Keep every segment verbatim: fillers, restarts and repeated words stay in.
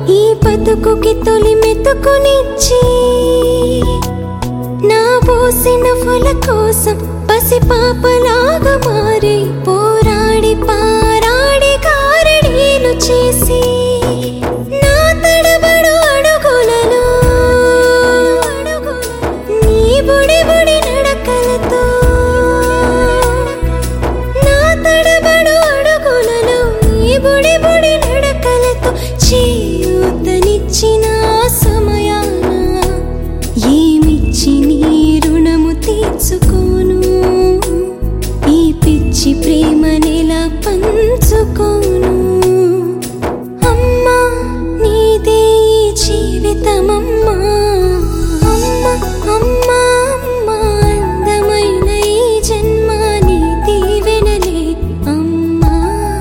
ఈ బతుకుకి తొలి మెతుకునిచ్చి నా పోసిన ఫల కోసం పసి పాపలాగా మారి పోరాడి పారాడి కారడీలు చేసి నా తడబడు అడుగులలో నీ బుడి బుడి నడకలతో నా తడబడు అడుగులలో నీ బుడి బుడి నడకలతో చేయూతనిచ్చిన సమయాన ఏమిచ్చి నీ రుణము తీర్చుకోను ఈ పిచ్చి ప్రేమనెలా పంచుకోను అమ్మా నీదే ఈ జీవితమమ్మా అమ్మ అమ్మా అమ్మా అందమైన ఈ జన్మ నీ దీవెనలే అమ్మా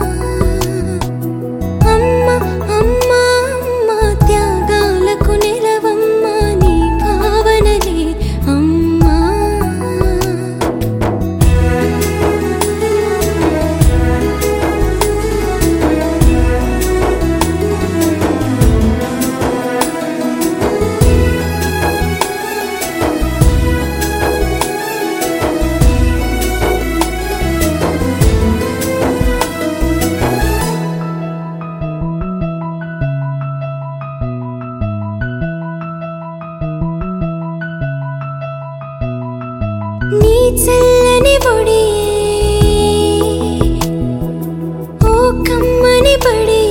అమ్మ అమ్మా అమ్మా త్యాగాలకు నిలవమ్మా నీ భావనలే అమ్మా నీ చల్లని బొడి ఓ కమ్మని బడి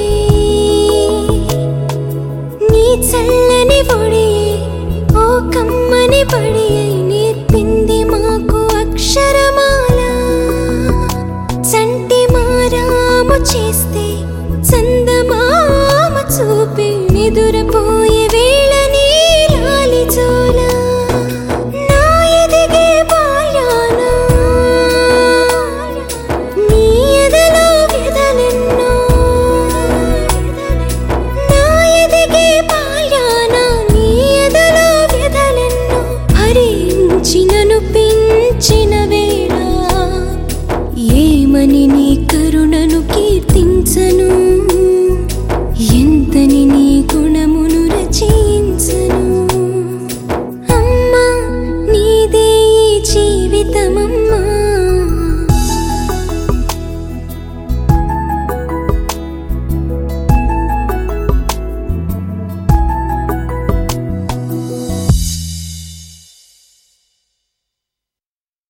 నీ చల్లని బొడి ఓ కమ్మని బడి నేర్పింది మాకు అక్షరమాల చంటి మారాము చేస్తే చందమామ చూపి నిదురపోయే వేళ నీ లాలి జోల చినను పెంచిన వేళ ఏమని నీ కరుణను కీర్తించను ఎంతని నీ గుణమును రచించను అమ్మా నీదే ఈ జీవితమమ్మ